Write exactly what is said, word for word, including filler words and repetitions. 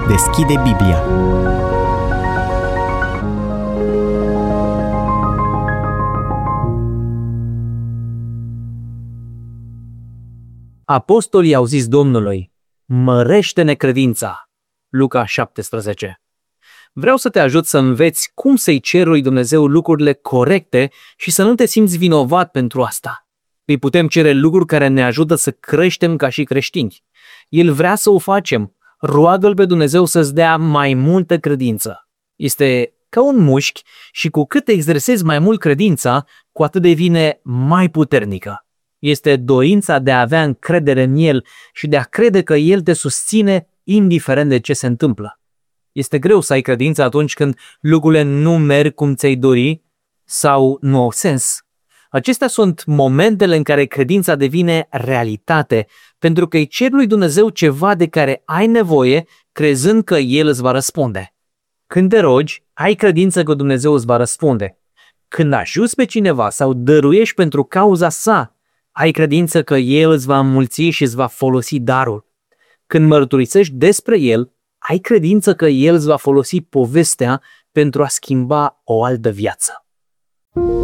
deschide Biblia. Apostolii au zis Domnului: mărește-ne credința. Luca șaptesprezece. Vreau să te ajut să înveți cum să-i ceri lui Dumnezeu lucrurile corecte și să nu te simți vinovat pentru asta. Îi putem cere lucruri care ne ajută să creștem ca și creștini. El vrea să o facem. Roagă-L pe Dumnezeu să-ți dea mai multă credință. Este ca un mușchi și cu cât exersezi mai mult credința, cu atât devine mai puternică. Este dorința de a avea încredere în El și de a crede că El te susține indiferent de ce se întâmplă. Este greu să ai credință atunci când lucrurile nu merg cum ți-ai dori sau nu au sens. Acestea sunt momentele în care credința devine realitate, pentru că îi ceri lui Dumnezeu ceva de care ai nevoie, crezând că El îți va răspunde. Când te rogi, ai credință că Dumnezeu îți va răspunde. Când ajuți pe cineva sau dăruiești pentru cauza sa, ai credință că El îți va înmulți și îți va folosi darul. Când mărturisești despre El, ai credință că El îți va folosi povestea pentru a schimba o altă viață.